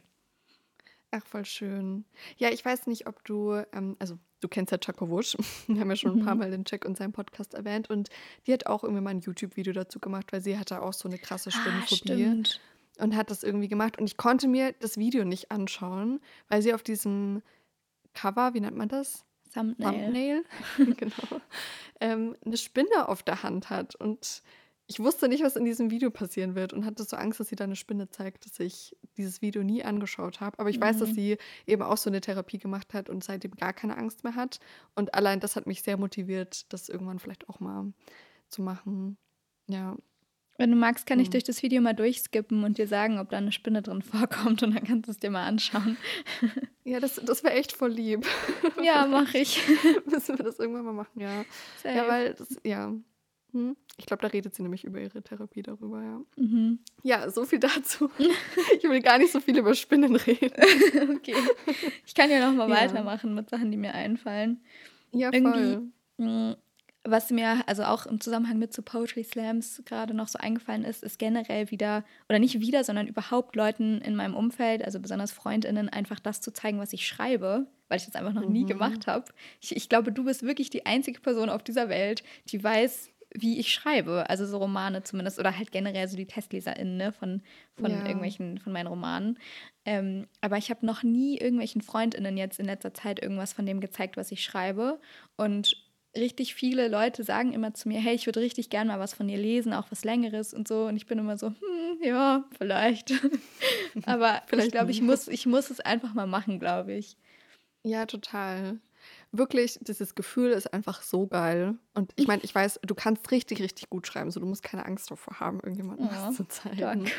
Ach, voll schön. Ja, ich weiß nicht, ob du, ähm, also du kennst ja Chaco Wusch. Wir haben ja schon ein paar Mhm. Mal den Jack und seinen Podcast erwähnt und die hat auch irgendwie mal ein YouTube-Video dazu gemacht, weil sie hatte auch so eine krasse Ah, Spinnenphobie stimmt. und hat das irgendwie gemacht. Und ich konnte mir das Video nicht anschauen, weil sie auf diesem Cover, wie nennt man das? Thumbnail. Thumbnail, genau, ähm, eine Spinne auf der Hand hat. Und ich wusste nicht, was in diesem Video passieren wird und hatte so Angst, dass sie da eine Spinne zeigt, dass ich dieses Video nie angeschaut habe. Aber ich weiß, dass Mhm. sie eben auch so eine Therapie gemacht hat und seitdem gar keine Angst mehr hat. Und allein das hat mich sehr motiviert, das irgendwann vielleicht auch mal zu machen. Ja. Wenn du magst, kann ich Hm. durch das Video mal durchskippen und dir sagen, ob da eine Spinne drin vorkommt und dann kannst du es dir mal anschauen. Ja, das, das wäre echt voll lieb. Ja, mache Vielleicht ich. müssen wir das irgendwann mal machen, ja. Ja, Safe. weil das, ja. Hm. Ich glaube, da redet sie nämlich über ihre Therapie darüber, ja. Mhm. Ja, so viel dazu. Ich will gar nicht so viel über Spinnen reden. Okay. Ich kann ja noch mal Ja, weitermachen mit Sachen, die mir einfallen. ja, Irgendwie, voll. mh, was mir also auch im Zusammenhang mit so Poetry Slams gerade noch so eingefallen ist, ist generell wieder, oder nicht wieder, sondern überhaupt Leuten in meinem Umfeld, also besonders FreundInnen, einfach das zu zeigen, was ich schreibe, weil ich das einfach noch nie Mhm. gemacht habe. Ich, ich glaube, du bist wirklich die einzige Person auf dieser Welt, die weiß, wie ich schreibe. Also so Romane zumindest, oder halt generell so die TestleserInnen, ne, von, von Ja. irgendwelchen, von meinen Romanen. Ähm, aber ich habe noch nie irgendwelchen FreundInnen jetzt in letzter Zeit irgendwas von dem gezeigt, was ich schreibe. Und richtig viele Leute sagen immer zu mir, hey, ich würde richtig gern mal was von dir lesen, auch was Längeres und so. Und ich bin immer so, hm, ja, vielleicht. Aber ich Vielleicht glaube, ich nie. muss, ich muss es einfach mal machen, glaube ich. Ja, total. Wirklich, dieses Gefühl ist einfach so geil. Und ich meine, ich weiß, du kannst richtig, richtig gut schreiben. So, du musst keine Angst davor haben, irgendjemandem was Oh, zu zeigen. danke.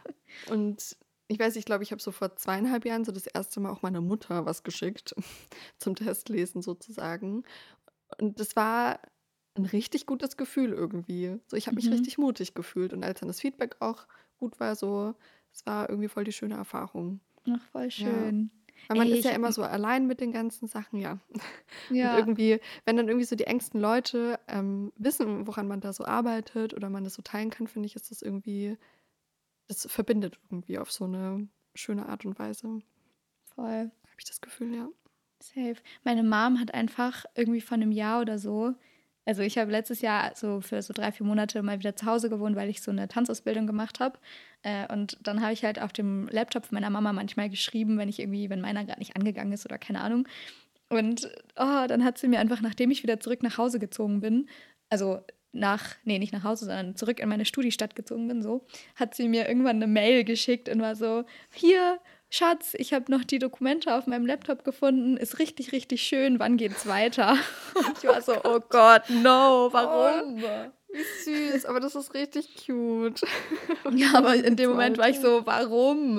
Und ich weiß, ich glaube, ich habe so vor zweieinhalb Jahren so das erste Mal auch meiner Mutter was geschickt zum Testlesen sozusagen. Und das war ein richtig gutes Gefühl irgendwie. So, ich habe mich Mhm. richtig mutig gefühlt. Und als dann das Feedback auch gut war, so, es war irgendwie voll die schöne Erfahrung. Ach, voll Ja. schön. Weil man Ey, ist ja ich, immer so allein mit den ganzen Sachen, ja. Und ja, irgendwie, wenn dann irgendwie so die engsten Leute ähm, wissen, woran man da so arbeitet oder man das so teilen kann, finde ich, ist das irgendwie, das verbindet irgendwie auf so eine schöne Art und Weise. Habe voll. ich das Gefühl, ja. Safe. Meine Mom hat einfach irgendwie von einem Jahr oder so, also ich habe letztes Jahr so für so drei, vier Monate mal wieder zu Hause gewohnt, weil ich so eine Tanzausbildung gemacht habe. Äh, und dann habe ich halt auf dem Laptop von meiner Mama manchmal geschrieben, wenn ich irgendwie, wenn meiner gerade nicht angegangen ist oder keine Ahnung. Und oh, dann hat sie mir einfach, nachdem ich wieder zurück nach Hause gezogen bin, also nach, nee, nicht nach Hause, sondern zurück in meine Studiestadt gezogen bin, so, hat sie mir irgendwann eine Mail geschickt und war so, hier, Schatz, ich habe noch die Dokumente auf meinem Laptop gefunden, ist richtig, richtig schön, wann geht's weiter? Und ich war so, oh Gott, no, warum? Wie süß, aber das ist richtig cute. Ja, aber in dem Moment war ich so, warum?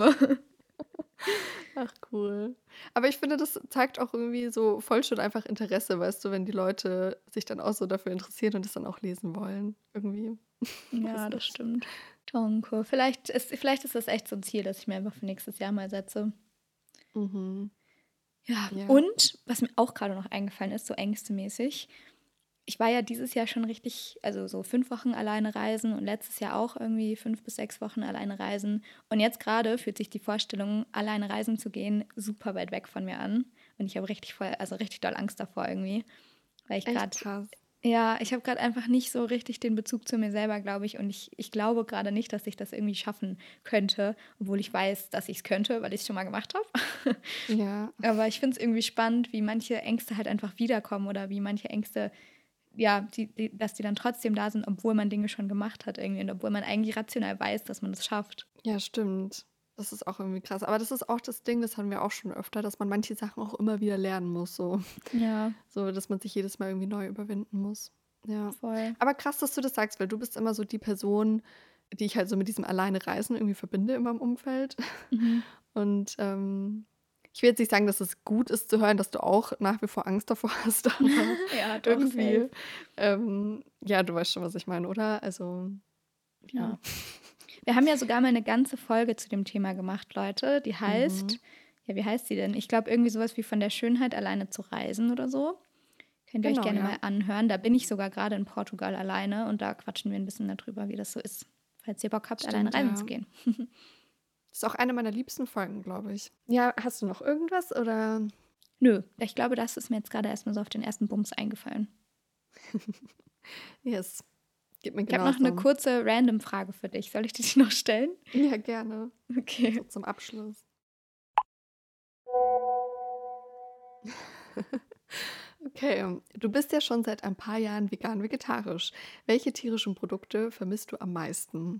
Ach, cool. Aber ich finde, das zeigt auch irgendwie so voll schon einfach Interesse, weißt du, wenn die Leute sich dann auch so dafür interessieren und es dann auch lesen wollen. Irgendwie. Ja, Weiß das nicht. stimmt. Tonko. Vielleicht ist, vielleicht ist das echt so ein Ziel, das ich mir einfach für nächstes Jahr mal setze. Mhm. Ja, Ja. und was mir auch gerade noch eingefallen ist, so ängstemäßig, ich war ja dieses Jahr schon richtig, also so fünf Wochen alleine reisen und letztes Jahr auch irgendwie fünf bis sechs Wochen alleine reisen. Und jetzt gerade fühlt sich die Vorstellung, alleine reisen zu gehen, super weit weg von mir an. Und ich habe richtig voll, also richtig doll Angst davor irgendwie. Weil ich Echt gerade, krass. Ja, ich habe gerade einfach nicht so richtig den Bezug zu mir selber, glaube ich. Und ich, ich glaube gerade nicht, dass ich das irgendwie schaffen könnte, obwohl ich weiß, dass ich es könnte, weil ich es schon mal gemacht habe. Ja, Aber ich finde es irgendwie spannend, wie manche Ängste halt einfach wiederkommen oder wie manche Ängste, ja, die, die, dass die dann trotzdem da sind, obwohl man Dinge schon gemacht hat irgendwie und obwohl man eigentlich rational weiß, dass man das schafft. ja, stimmt. Das ist auch irgendwie krass. Aber das ist auch das Ding, das haben wir auch schon öfter, dass man manche Sachen auch immer wieder lernen muss. So, Ja, so dass man sich jedes Mal irgendwie neu überwinden muss. Ja. voll. Aber krass, dass du das sagst, weil du bist immer so die Person, die ich halt so mit diesem alleine Reisen irgendwie verbinde in meinem Umfeld. Mhm. Und ähm, ich will jetzt nicht sagen, dass es gut ist zu hören, dass du auch nach wie vor Angst davor hast, aber Ja, doch, irgendwie, safe. ähm, ja, du weißt schon, was ich meine, oder? Also, ja. Ja. Wir haben ja sogar mal eine ganze Folge zu dem Thema gemacht, Leute. Die heißt, Mhm. ja, wie heißt sie denn? Ich glaube, irgendwie sowas wie von der Schönheit alleine zu reisen oder so. Könnt ihr euch Genau, gerne ja. mal anhören. Da bin ich sogar gerade in Portugal alleine und da quatschen wir ein bisschen darüber, wie das so ist, falls ihr Bock habt, alleine Stimmt, reisen zu ja. gehen. Das ist auch eine meiner liebsten Folgen, glaube ich. Ja, hast du noch irgendwas oder? Nö, ich glaube, das ist mir jetzt gerade erstmal so auf den ersten Bums eingefallen. Yes, geht mir Ich habe noch eine genauso. kurze Random-Frage für dich. Soll ich die noch stellen? Ja, gerne. Okay. So zum Abschluss. Okay, du bist ja schon seit ein paar Jahren vegan-vegetarisch. Welche tierischen Produkte vermisst du am meisten?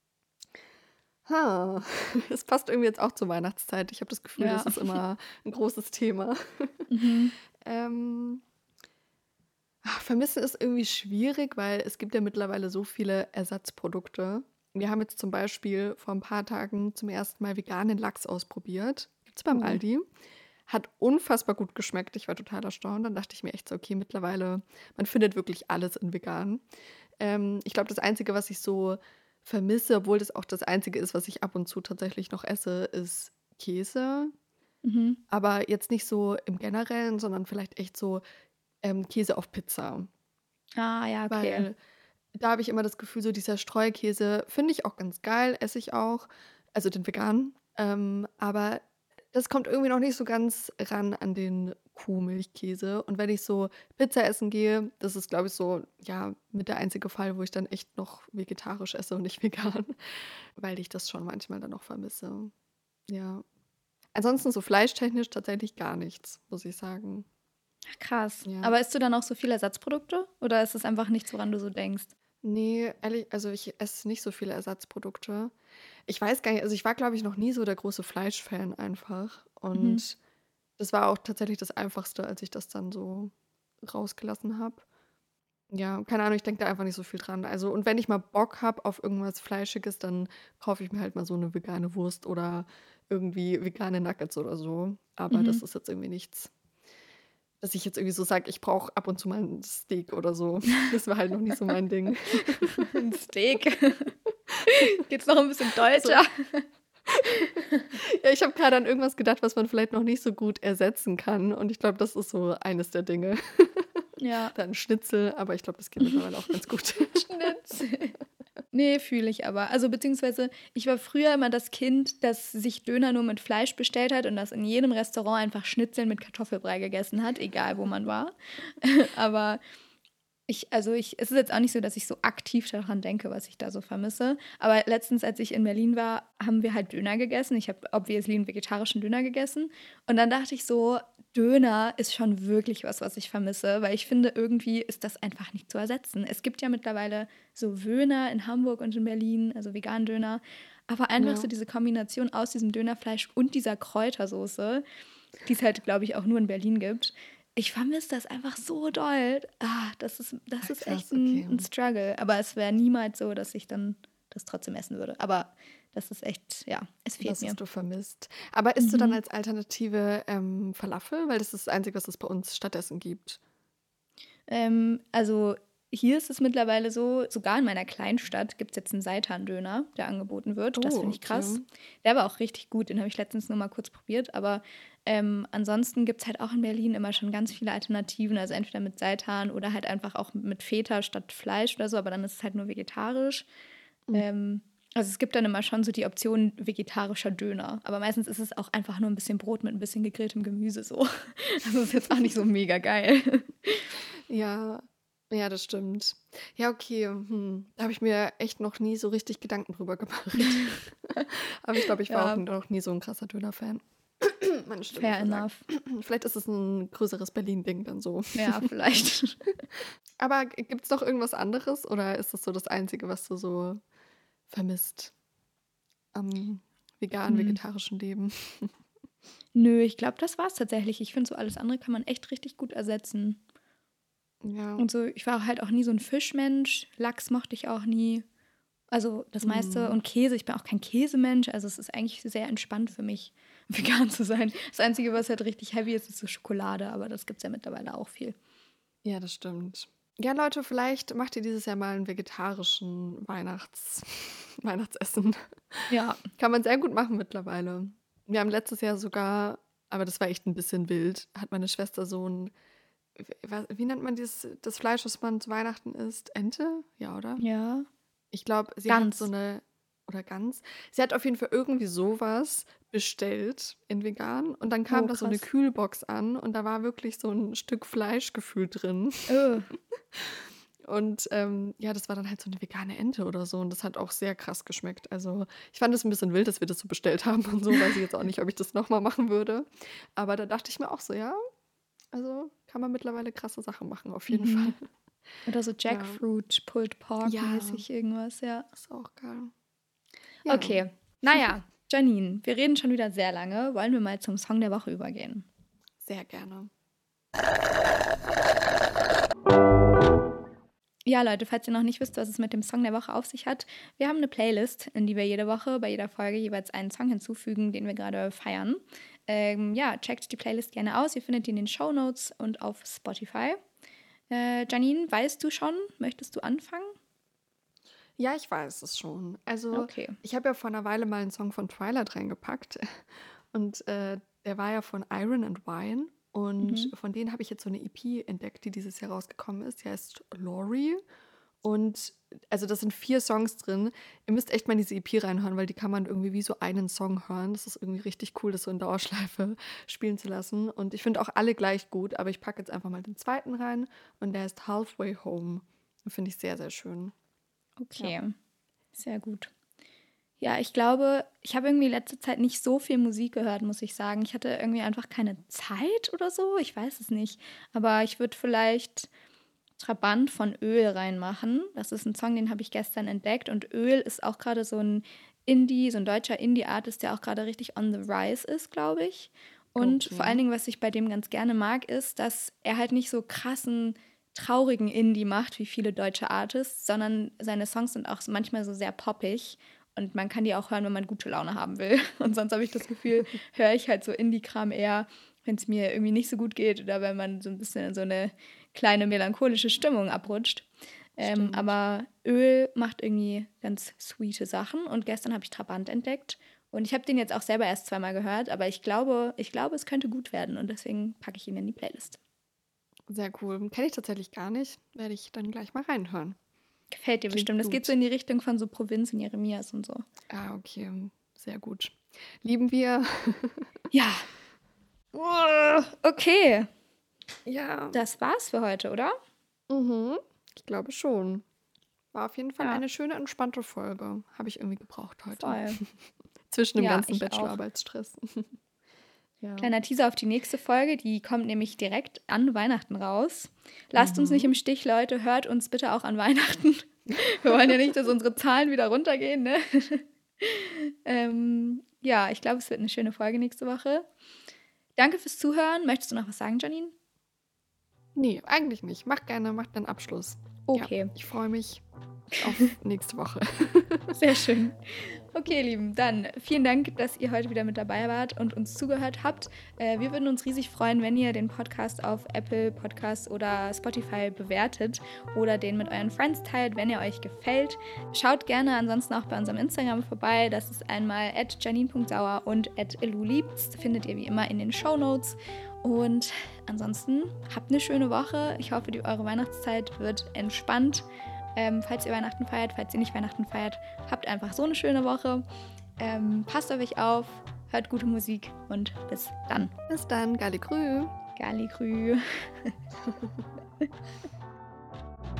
Ha, es passt irgendwie jetzt auch zur Weihnachtszeit. Ich habe das Gefühl, Ja. das ist immer ein großes Thema. Mhm. Ähm, ach, vermissen ist irgendwie schwierig, weil es gibt ja mittlerweile so viele Ersatzprodukte. Wir haben jetzt zum Beispiel vor ein paar Tagen zum ersten Mal veganen Lachs ausprobiert. Gibt es beim Uh. Aldi. Hat unfassbar gut geschmeckt. Ich war total erstaunt. Dann dachte ich mir echt so, okay, mittlerweile, man findet wirklich alles in vegan. Ähm, ich glaube, das Einzige, was ich so vermisse, obwohl das auch das Einzige ist, was ich ab und zu tatsächlich noch esse, ist Käse. Mhm. Aber jetzt nicht so im Generellen, sondern vielleicht echt so ähm, Käse auf Pizza. Ah, ja, okay. Weil da habe ich immer das Gefühl, so dieser Streukäse finde ich auch ganz geil, esse ich auch. Also den veganen. Ähm, aber das kommt irgendwie noch nicht so ganz ran an den Kuhmilchkäse. Und wenn ich so Pizza essen gehe, das ist, glaube ich, so, ja, mit der einzige Fall, wo ich dann echt noch vegetarisch esse und nicht vegan, weil ich das schon manchmal dann noch vermisse. Ja. Ansonsten so fleischtechnisch tatsächlich gar nichts, muss ich sagen. Krass. Ja. Aber isst du dann auch so viele Ersatzprodukte? Oder ist es einfach nichts, woran du so denkst? Nee, ehrlich, also ich esse nicht so viele Ersatzprodukte. Ich weiß gar nicht, also ich war, glaube ich, noch nie so der große Fleischfan einfach. Mhm. Und das war auch tatsächlich das Einfachste, als ich das dann so rausgelassen habe. Ja, keine Ahnung, ich denke da einfach nicht so viel dran. Also, und wenn ich mal Bock habe auf irgendwas Fleischiges, dann kaufe ich mir halt mal so eine vegane Wurst oder irgendwie vegane Nuggets oder so. Aber das Mhm. ist jetzt irgendwie nichts, dass ich jetzt irgendwie so sage, ich brauche ab und zu mal ein Steak oder so. Das war halt noch nicht so mein Ding. Ein Steak. Geht's noch ein bisschen So. deutscher? Ja, ich habe gerade an irgendwas gedacht, was man vielleicht noch nicht so gut ersetzen kann. Und ich glaube, das ist so eines der Dinge. Ja. Dann Schnitzel, aber ich glaube, das geht mittlerweile auch ganz gut. Schnitzel. Nee, fühle ich aber. Also beziehungsweise, ich war früher immer das Kind, das sich Döner nur mit Fleisch bestellt hat und das in jedem Restaurant einfach Schnitzel mit Kartoffelbrei gegessen hat, egal wo man war. Aber ich, also ich, es ist jetzt auch nicht so, dass ich so aktiv daran denke, was ich da so vermisse. Aber letztens, als ich in Berlin war, haben wir halt Döner gegessen. Ich habe obviously einen vegetarischen Döner gegessen. Und dann dachte ich so, Döner ist schon wirklich was, was ich vermisse, weil ich finde, irgendwie ist das einfach nicht zu ersetzen. Es gibt ja mittlerweile so Wöhner in Hamburg und in Berlin, also veganen Döner. Aber einfach Ja. so diese Kombination aus diesem Dönerfleisch und dieser Kräutersoße, die es halt, glaube ich, auch nur in Berlin gibt. Ich vermisse das einfach so doll. Ah, das ist, das Ach, ist krass, echt ein, okay. ein Struggle. Aber es wäre niemals so, dass ich dann das trotzdem essen würde. Aber das ist echt, ja, es fehlt Das mir. hast du vermisst. Aber isst du dann Mhm. als Alternative ähm, Falafel? Weil das ist das Einzige, was es bei uns stattdessen gibt. Ähm, also hier ist es mittlerweile so, sogar in meiner Kleinstadt gibt es jetzt einen Seitan-Döner, der angeboten wird. Das Oh, finde ich krass. okay. Der war auch richtig gut, den habe ich letztens nur mal kurz probiert. Aber ähm, ansonsten gibt es halt auch in Berlin immer schon ganz viele Alternativen. Also entweder mit Seitan oder halt einfach auch mit Feta statt Fleisch oder so. Aber dann ist es halt nur vegetarisch. Mhm. Ähm, also es gibt dann immer schon so die Option vegetarischer Döner. Aber meistens ist es auch einfach nur ein bisschen Brot mit ein bisschen gegrilltem Gemüse so. Also ist jetzt auch nicht so mega geil. Ja, Ja, das stimmt. Ja, okay. Hm. Da habe ich mir echt noch nie so richtig Gedanken drüber gemacht. Aber ich glaube, ich war auch Ja, noch nie so ein krasser Döner-Fan. Meine Stimme fair versagt. enough. Vielleicht ist es ein größeres Berlin-Ding dann so. Ja, vielleicht. Aber gibt es noch irgendwas anderes oder ist das so das Einzige, was du so vermisst am veganen, Hm. vegetarischen Leben? Nö, ich glaube, das war's tatsächlich. Ich finde, so alles andere kann man echt richtig gut ersetzen. Ja. Und so, ich war halt auch nie so ein Fischmensch. Lachs mochte ich auch nie. Also das meiste. Mm. Und Käse, ich bin auch kein Käsemensch. Also es ist eigentlich sehr entspannt für mich, vegan zu sein. Das Einzige, was halt richtig heavy ist, ist so Schokolade. Aber das gibt es ja mittlerweile auch viel. Ja, das stimmt. Ja, Leute, vielleicht macht ihr dieses Jahr mal einen vegetarischen Weihnachts Weihnachtsessen. Ja, Kann man sehr gut machen mittlerweile. Wir haben letztes Jahr sogar, aber das war echt ein bisschen wild, hat meine Schwester so ein, wie, was- wie nennt man dieses, das Fleisch, was man zu Weihnachten isst? Ente? Ja, oder? ja. Ich glaube, sie hat so Ganz. eine, oder Gans. Sie hat auf jeden Fall irgendwie sowas bestellt in vegan und dann kam Oh, da so eine krass. Kühlbox an und da war wirklich so ein Stück Fleisch gefühlt drin. Oh, Und ähm, ja, das war dann halt so eine vegane Ente oder so und das hat auch sehr krass geschmeckt. Also ich fand es ein bisschen wild, dass wir das so bestellt haben und so, weiß ich jetzt auch nicht, ob ich das nochmal machen würde. Aber da dachte ich mir auch so, ja, also kann man mittlerweile krasse Sachen machen, auf jeden mhm. Fall. Oder so Ja. Jackfruit, Pulled Pork Ja, mäßig irgendwas, ja. ist auch geil. Ja, Okay, naja, Janine, wir reden schon wieder sehr lange. Wollen wir mal zum Song der Woche übergehen? sehr gerne. Ja, Leute, falls ihr noch nicht wisst, was es mit dem Song der Woche auf sich hat, wir haben eine Playlist, in die wir jede Woche bei jeder Folge jeweils einen Song hinzufügen, den wir gerade feiern. Ähm, ja, checkt die Playlist gerne aus. Ihr findet die in den Shownotes und auf Spotify. Äh, Janine, weißt du schon? Möchtest du anfangen? Ja, ich weiß es schon. Also Okay. ich habe ja vor einer Weile mal einen Song von Twilight reingepackt und äh, der war ja von Iron and Wine und Mhm. von denen habe ich jetzt so eine E P entdeckt, die dieses Jahr rausgekommen ist. Die heißt Laurie und also das sind vier Songs drin. Ihr müsst echt mal in diese E P reinhören, weil die kann man irgendwie wie so einen Song hören. Das ist irgendwie richtig cool, das so in Dauerschleife spielen zu lassen. Und ich finde auch alle gleich gut, aber ich packe jetzt einfach mal den zweiten rein und der heißt Halfway Home. Den finde ich sehr, sehr schön. Ja. Okay, sehr gut. Ja, ich glaube, ich habe irgendwie letzte Zeit nicht so viel Musik gehört, muss ich sagen. Ich hatte irgendwie einfach keine Zeit oder so. Ich weiß es nicht. Aber ich würde vielleicht Trabant von Öl reinmachen. Das ist ein Song, den habe ich gestern entdeckt. Und Öl ist auch gerade so ein Indie, so ein deutscher Indie-Artist, der auch gerade richtig on the rise ist, glaube ich. Und vor allen Okay. Dingen, was ich bei dem ganz gerne mag, ist, dass er halt nicht so krassen, traurigen Indie macht wie viele deutsche Artists, sondern seine Songs sind auch so manchmal so sehr poppig. Und man kann die auch hören, wenn man gute Laune haben will. Und sonst habe ich das Gefühl, höre ich halt so Indie-Kram eher, wenn es mir irgendwie nicht so gut geht oder wenn man so ein bisschen in so eine kleine melancholische Stimmung abrutscht. Ähm, Stimmt. aber Öl macht irgendwie ganz sweete Sachen. Und gestern habe ich Trabant entdeckt. Und ich habe den jetzt auch selber erst zweimal gehört, aber ich glaube, ich glaube, es könnte gut werden. Und deswegen packe ich ihn in die Playlist. Sehr cool. Kenne ich tatsächlich gar nicht. Werde ich dann gleich mal reinhören. Gefällt dir Klingt bestimmt. Das geht so gut. in die Richtung von so Provinz in Jeremias und so. Ah, okay. Sehr gut. Lieben wir. Ja. Uh, Okay, Ja. das war's für heute, oder? Mhm. Ich glaube schon. War auf jeden Fall Ja, eine schöne, entspannte Folge. Habe ich irgendwie gebraucht heute. voll. Zwischen dem Ja, ganzen ich auch. Bachelorarbeitsstress. Ja. Kleiner Teaser auf die nächste Folge, die kommt nämlich direkt an Weihnachten raus. Lasst uns nicht Mhm. im Stich, Leute, hört uns bitte auch an Weihnachten. Wir wollen ja nicht, dass unsere Zahlen wieder runtergehen, ne? ähm, ja, ich glaube, es wird eine schöne Folge nächste Woche. Danke fürs Zuhören. Möchtest du noch was sagen, Janine? Nee, eigentlich nicht. Mach gerne, mach deinen Abschluss. Ja, Okay, ich freue mich auf nächste Woche. sehr schön. Okay, ihr Lieben, dann vielen Dank, dass ihr heute wieder mit dabei wart und uns zugehört habt. Äh, wir würden uns riesig freuen, wenn ihr den Podcast auf Apple Podcasts oder Spotify bewertet oder den mit euren Friends teilt, wenn er euch gefällt. Schaut gerne ansonsten auch bei unserem Instagram vorbei. Das ist einmal at janine punkt sauer und at eluliebs. Das findet ihr wie immer in den Shownotes. Und ansonsten habt eine schöne Woche. Ich hoffe, die, eure Weihnachtszeit wird entspannt. Ähm, falls ihr Weihnachten feiert, falls ihr nicht Weihnachten feiert, habt einfach so eine schöne Woche. Ähm, passt auf euch auf, hört gute Musik und bis dann. Bis dann, Galligrü. Galligrü.